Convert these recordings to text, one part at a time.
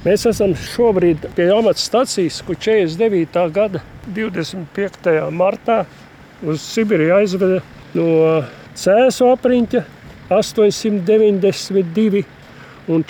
Mēs esam šobrīd pie amatstacijas, kur 49. gada 25. martā uz Sibiriju aizveda no Cēsu apriņķa 892 un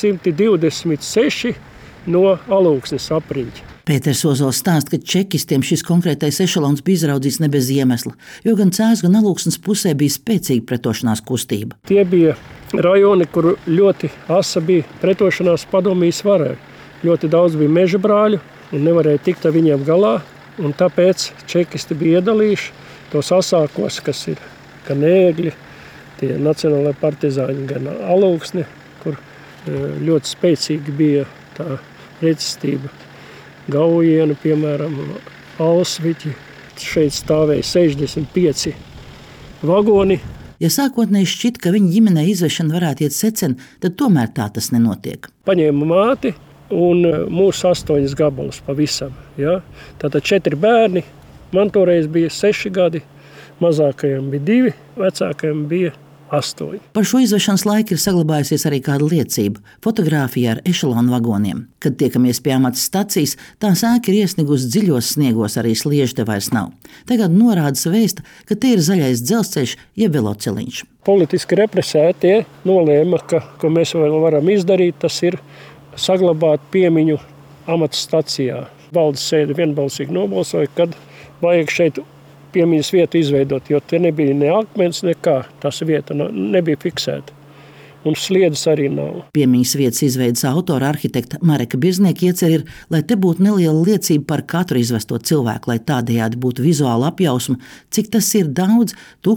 426 no Alūksnes apriņķa. Pēters Ozols stāsta, ka čekistiem šis konkrētais ešalons bija izraudzīts ne bez iemesla, jo gan Cēsu, gan Alūksnes pusē bija spēcīga pretošanās kustība. Tie bija rajoni, kur ļoti asa bija pretošanās padomijas varai. Ļoti daudz bija meža brāļu un nevarēja tikt ar viņiem galā, un tāpēc čekisti bija iedalījuši tos asākos, kas ir gan ēgļi, tie nacionālai partizāņi, gan Alūksne, kur ļoti spēcīgi bija tā pretestība. Gaujiena, piemēram, Alsviķi, šeit stāvēja 65 vagoni. Ja sākotnēji šķit, ka viņa ģimenei izvešana varētu iet secen, tad tomēr tā tas nenotiek. Paņēma māti un mūsu 8 gabalus pavisam. Ja? Tātad 4 bērni, man toreiz bija 6 gadi, mazākajiem bija 2, vecākajiem bija 8. Par šo izvešanas laiku ir saglabājusies arī kāda liecība – fotogrāfija ar ešalonu vagoniem. Kad tiekamies pie amatstacijas, tās ēka ir iesnigusi dziļos sniegos, arī sliežu te vairs nav. Tagad norādas vēsta, ka te ir zaļais dzelzceļš jeb veloceliņš. Politiski represētie nolēma, ka, ko mēs vēl varam izdarīt, tas ir saglabāt piemiņu amatstacijā. Valdes sēde vienbalsīgi nobalsoja, kad vajag šeit piemiņas vietu izveidot, jo te nebija ne akmens, nekā. Tas vieta nebija fiksēta. Un sliedes arī nav. Piemiņas vietas izveidas autora arhitekta Mareka Birznieka iecer ir, lai te būtu neliela liecība par katru izvesto cilvēku, lai tādējādi būtu vizuāla apjausma, cik tas ir daudz,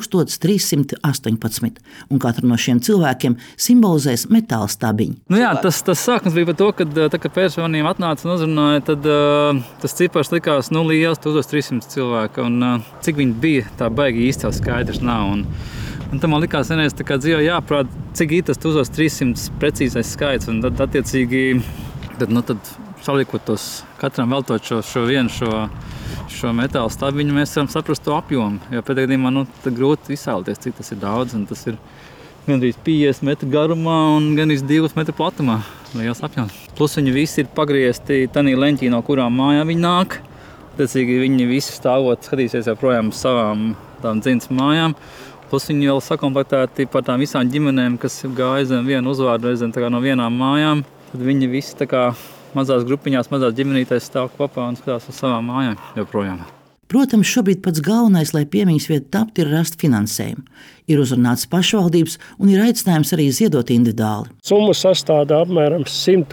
1318. Un katru no šiem cilvēkiem simbolizēs metāla stabiņi. Tas sākums bija par to, kad pēc maniem atnāca un uzrunāja, tad tas cipars likās liels 1300 cilvēku. Un cik viņi bija, tā baigi īsti jau skaidrs nav. Un tam man likās vienreiz tā kā dzīvē jāprāt, cik ir tas 1300 precīzais skaits. Un tad attiecīgi, tad salikot tos, katram veltot šo metāla stabiņu, mēs varam saprast to apjomu. Jo pēc gadījumā grūti izsēlties, cik tas ir daudz. Un tas ir gandrīz 50 metru garumā un gandrīz 2 metru platumā. Liels apjoms. Plus viņi visi ir pagriezti tanī leņķī, no kurām mājām viņi nāk. Attiecīgi viņi visi stāvot, skatīsies joprojām uz savām tām dzimtas mājām. Plus viņi vēl sakomplektēti par tām visām ģimenēm, kas gāja zem vienu uzvārdu, reizēm no vienām mājām. Tad viņi visi tā kā mazās grupiņās, mazās ģimenītēs stāv kopā un skatās uz savām mājām joprojām. Protams, šobrīd pats galvenais, lai piemiņas vieta taptu, ir rast finansējumu. Ir uzrunāts pašvaldības un ir aicinājums arī ziedot individuāli. Summa sastāda apmēram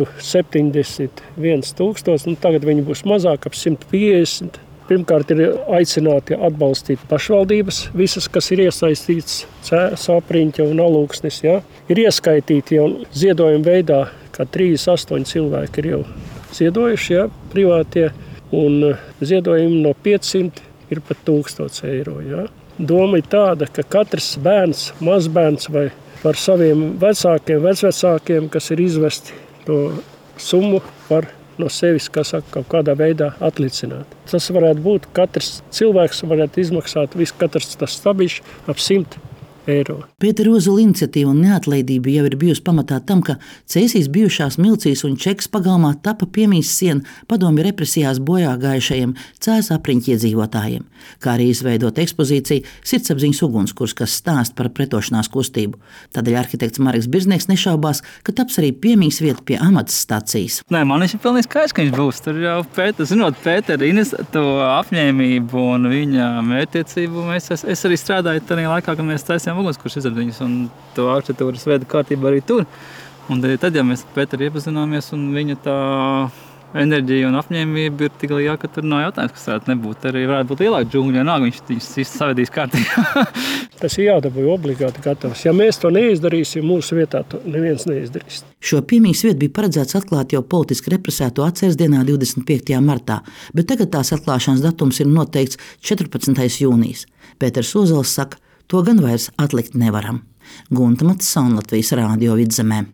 171 000, un tagad viņi būs mazāk, ap 150. Pirmkārt ir aicināti atbalstīt pašvaldības, visas, kas ir iesaistīts Cēsu apriņķa un Alūksnes. Ja? Ir ieskaitīti jau ziedojuma veidā, kā 38 cilvēki ir jau ziedojuši, ja? Privātie, un ziedojumi no 500 ir pat 1000 eiro. Ja? Doma ir tāda, ka katrs bērns, mazbērns vai par saviem vecākiem, vecvecākiem, kas ir izvesti to summu par no sevis, kaut kādā veidā atlicināt. Tas varētu būt, katrs cilvēks varētu izmaksāt, katrs tas stabiņš ap 100 eiro. Pētera Ozola iniciatīva un neatlaidība jau ir bijusi pamatā tam, ka Cēsīs bijušās Milcijas un Čekas pagalmā tapa piemiņas siena padomju represijās bojā gājušajiem Cēsu apriņķa iedzīvotājiem, kā arī izveidot ekspozīciju Sirdsapziņas ugunskurs, kas stāsta par pretošanās kustību. Tādēļ arhitekts Mareks Birznieks nešaubās, ka taps arī piemiņas vieta pie amatstacijas. Man viņš ir pilnīgi skaidrs, ka viņš būs. Tur jau Pētera Ines to apņēmību un viņa mērķtiecību. Es arī strādāju tajā laikā, kad mēs taisījām ugunskurs izrādiņus un to arhitektūras veidu kārtību arī tur. Un tad, ja mēs ar Pēteru iepazināmies un viņa tā enerģija un apņēmība ir tik liela, ka tur nav jautājums, kas varētu nebūt. Arī varētu būt lielāka džungļa, nāk viņš savedīs kārtībā. Tas ir jādabūj obligāti gatavs. Ja mēs to neizdarīsim, mūsu vietā to neviens neizdarīs. Šo piemiņas vietu bija paredzēts atklāt jau politiski represēto atceres dienā 25. martā, bet tagad tās atklāšanas datums ir noteikts 14. jūnijas. Pēters Ozols saka, to gan vairs atlikt nevaram. Gunta Matsona, Latvijas Rādio Vidzemē.